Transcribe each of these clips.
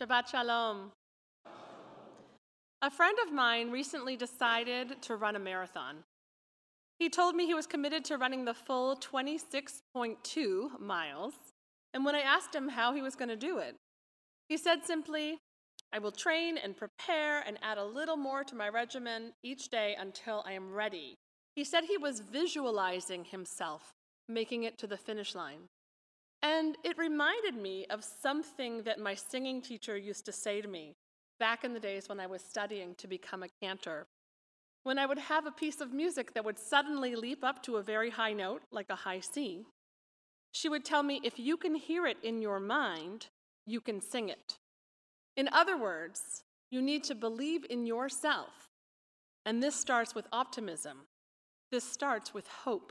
Shabbat Shalom. A friend of mine recently decided to run a marathon. He told me he was committed to running the full 26.2 miles, and when I asked him how he was going to do it, he said simply, "I will train and prepare and add a little more to my regimen each day until I am ready." He said he was visualizing himself making it to the finish line. And it reminded me of something that my singing teacher used to say to me back in the days when I was studying to become a cantor. When I would have a piece of music that would suddenly leap up to a very high note, like a high C, she would tell me, if you can hear it in your mind, you can sing it. In other words, you need to believe in yourself. And this starts with optimism. This starts with hope.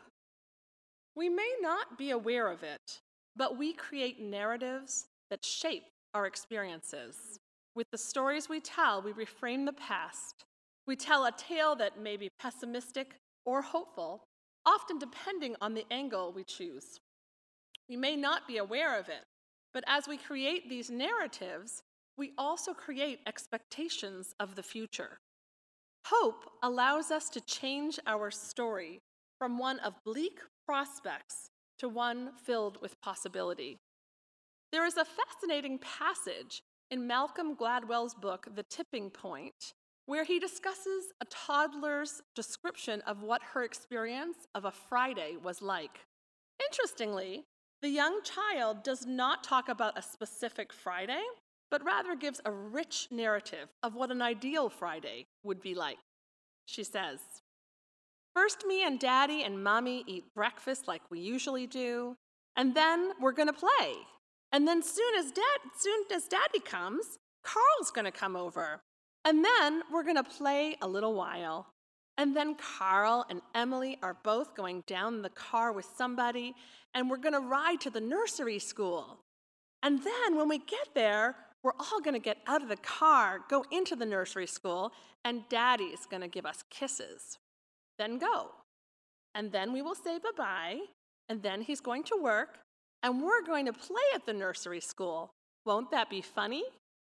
We may not be aware of it, but we create narratives that shape our experiences. With the stories we tell, we reframe the past. We tell a tale that may be pessimistic or hopeful, often depending on the angle we choose. We may not be aware of it, but as we create these narratives, we also create expectations of the future. Hope allows us to change our story from one of bleak prospects to one filled with possibility. There is a fascinating passage in Malcolm Gladwell's book, The Tipping Point, where he discusses a toddler's description of what her experience of a Friday was like. Interestingly, the young child does not talk about a specific Friday, but rather gives a rich narrative of what an ideal Friday would be like. She says, "First, me and Daddy and Mommy eat breakfast like we usually do, and then we're going to play. And then soon as Daddy comes, Carl's going to come over. And then we're going to play a little while. And then Carl and Emily are both going down in the car with somebody, and we're going to ride to the nursery school. And then when we get there, we're all going to get out of the car, go into the nursery school, and Daddy's going to give us kisses. Then go. And then we will say bye-bye, and then he's going to work, and we're going to play at the nursery school. Won't that be funny?"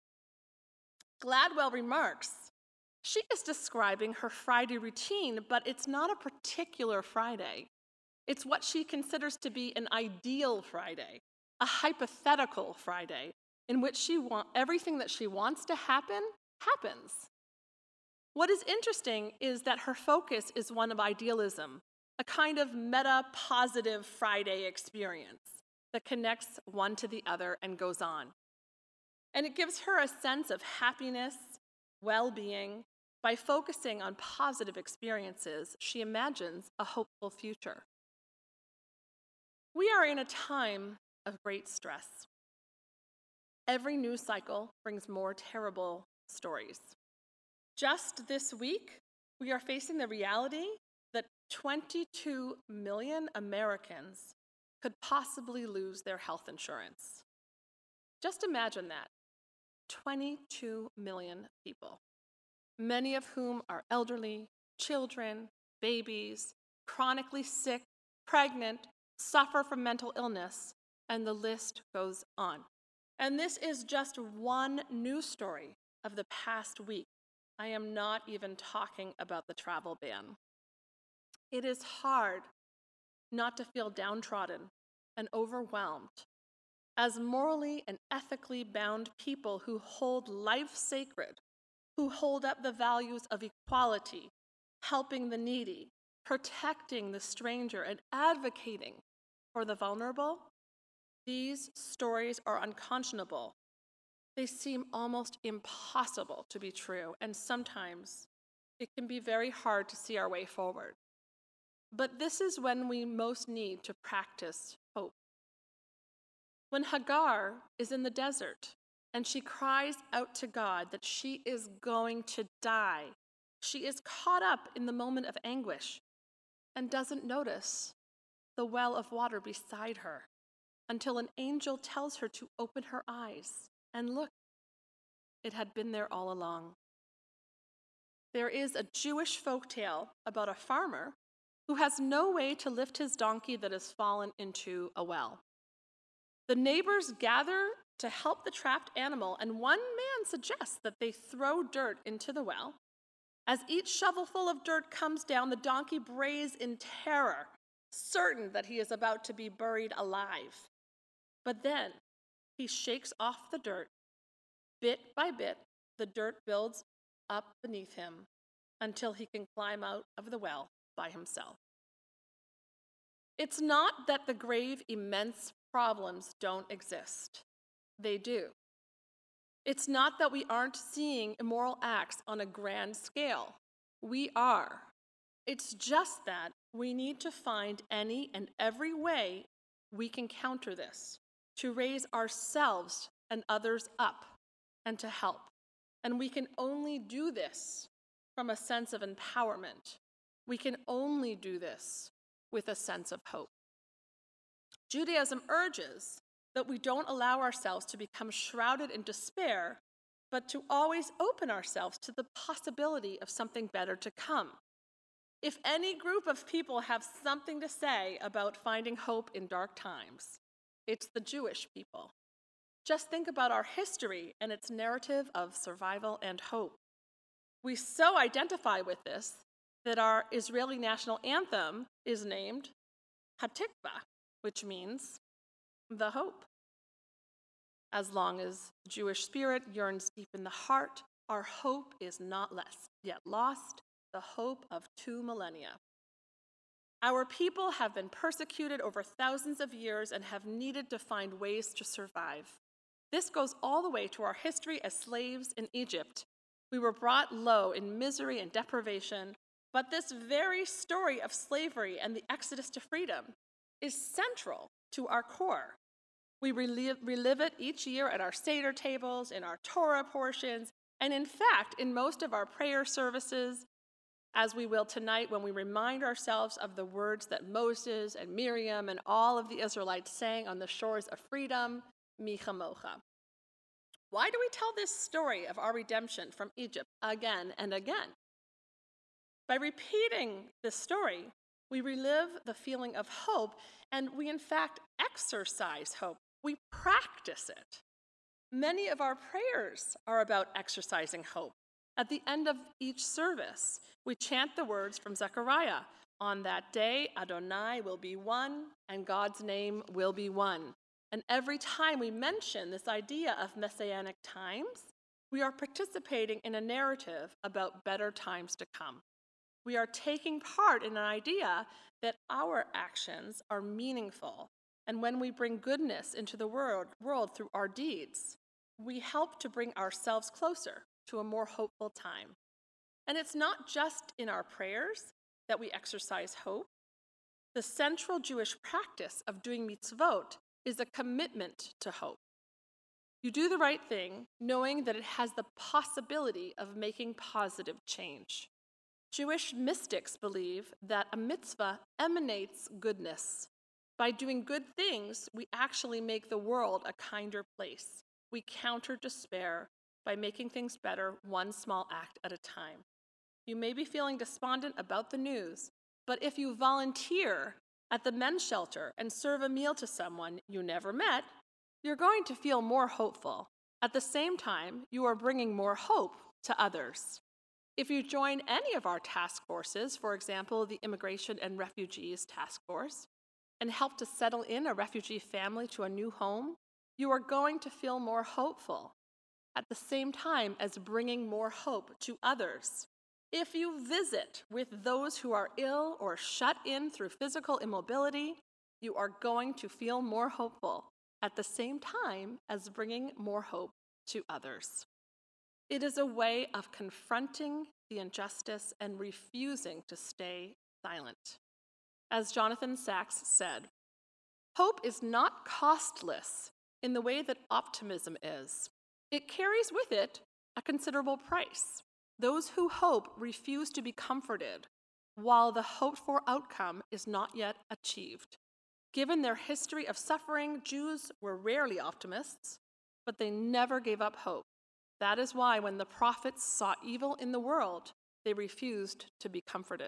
Gladwell remarks, she is describing her Friday routine, but it's not a particular Friday. It's what she considers to be an ideal Friday, a hypothetical Friday, in which everything that she wants to happen, happens. What is interesting is that her focus is one of idealism, a kind of meta-positive Friday experience that connects one to the other and goes on. And it gives her a sense of happiness, well-being. By focusing on positive experiences, she imagines a hopeful future. We are in a time of great stress. Every news cycle brings more terrible stories. Just this week, we are facing the reality that 22 million Americans could possibly lose their health insurance. Just imagine that, 22 million people, many of whom are elderly, children, babies, chronically sick, pregnant, suffer from mental illness, and the list goes on. And this is just one news story of the past week. I am not even talking about the travel ban. It is hard not to feel downtrodden and overwhelmed as morally and ethically bound people who hold life sacred, who hold up the values of equality, helping the needy, protecting the stranger, and advocating for the vulnerable. These stories are unconscionable. They seem almost impossible to be true, and sometimes it can be very hard to see our way forward. But this is when we most need to practice hope. When Hagar is in the desert and she cries out to God that she is going to die, she is caught up in the moment of anguish and doesn't notice the well of water beside her until an angel tells her to open her eyes. And look, it had been there all along. There is a Jewish folktale about a farmer who has no way to lift his donkey that has fallen into a well. The neighbors gather to help the trapped animal, and one man suggests that they throw dirt into the well. As each shovelful of dirt comes down, the donkey brays in terror, certain that he is about to be buried alive. But then he shakes off the dirt. Bit by bit, the dirt builds up beneath him until he can climb out of the well by himself. It's not that the grave, immense problems don't exist. They do. It's not that we aren't seeing immoral acts on a grand scale. We are. It's just that we need to find any and every way we can counter this, to raise ourselves and others up and to help. And we can only do this from a sense of empowerment. We can only do this with a sense of hope. Judaism urges that we don't allow ourselves to become shrouded in despair, but to always open ourselves to the possibility of something better to come. If any group of people have something to say about finding hope in dark times, it's the Jewish people. Just think about our history and its narrative of survival and hope. We so identify with this that our Israeli national anthem is named Hatikva, which means the hope. As long as Jewish spirit yearns deep in the heart, our hope is not yet lost, the hope of 2 millennia. Our people have been persecuted over thousands of years and have needed to find ways to survive. This goes all the way to our history as slaves in Egypt. We were brought low in misery and deprivation, but this very story of slavery and the exodus to freedom is central to our core. We relive it each year at our Seder tables, in our Torah portions, and in fact, in most of our prayer services, as we will tonight when we remind ourselves of the words that Moses and Miriam and all of the Israelites sang on the shores of freedom, Mi Chamocha. Why do we tell this story of our redemption from Egypt again and again? By repeating this story, we relive the feeling of hope, and we in fact exercise hope. We practice it. Many of our prayers are about exercising hope. At the end of each service, we chant the words from Zechariah. On that day, Adonai will be one, and God's name will be one. And every time we mention this idea of messianic times, we are participating in a narrative about better times to come. We are taking part in an idea that our actions are meaningful, and when we bring goodness into the world through our deeds, we help to bring ourselves closer to a more hopeful time. And it's not just in our prayers that we exercise hope. The central Jewish practice of doing mitzvot is a commitment to hope. You do the right thing, knowing that it has the possibility of making positive change. Jewish mystics believe that a mitzvah emanates goodness. By doing good things, we actually make the world a kinder place. We counter despair by making things better one small act at a time. You may be feeling despondent about the news, but if you volunteer at the men's shelter and serve a meal to someone you never met, you're going to feel more hopeful. At the same time, you are bringing more hope to others. If you join any of our task forces, for example, the Immigration and Refugees Task Force, and help to settle in a refugee family to a new home, you are going to feel more hopeful at the same time as bringing more hope to others. If you visit with those who are ill or shut in through physical immobility, you are going to feel more hopeful at the same time as bringing more hope to others. It is a way of confronting the injustice and refusing to stay silent. As Jonathan Sacks said, hope is not costless in the way that optimism is. It carries with it a considerable price. Those who hope refuse to be comforted, while the hoped-for outcome is not yet achieved. Given their history of suffering, Jews were rarely optimists, but they never gave up hope. That is why when the prophets saw evil in the world, they refused to be comforted.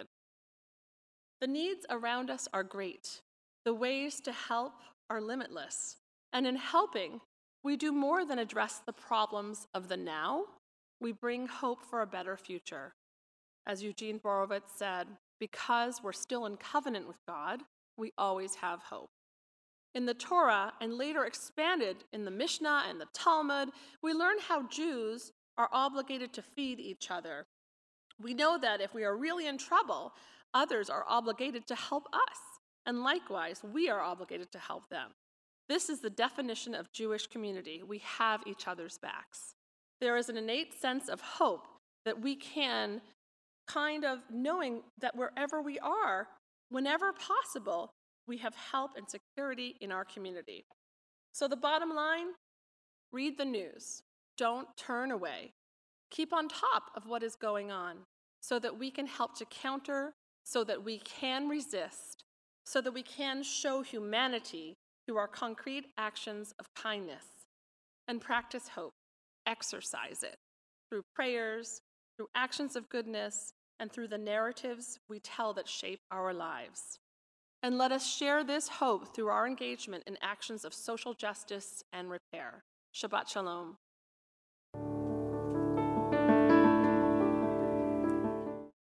The needs around us are great. The ways to help are limitless. And in helping, we do more than address the problems of the now. We bring hope for a better future. As Eugene Borowitz said, because we're still in covenant with God, we always have hope. In the Torah, and later expanded in the Mishnah and the Talmud, we learn how Jews are obligated to feed each other. We know that if we are really in trouble, others are obligated to help us, and likewise, we are obligated to help them. This is the definition of Jewish community. We have each other's backs. There is an innate sense of hope that we can kind of knowing that wherever we are, whenever possible, we have help and security in our community. So the bottom line, read the news. Don't turn away. Keep on top of what is going on so that we can help to counter, so that we can resist, so that we can show humanity through our concrete actions of kindness, and practice hope, exercise it through prayers, through actions of goodness, and through the narratives we tell that shape our lives. And let us share this hope through our engagement in actions of social justice and repair. Shabbat Shalom.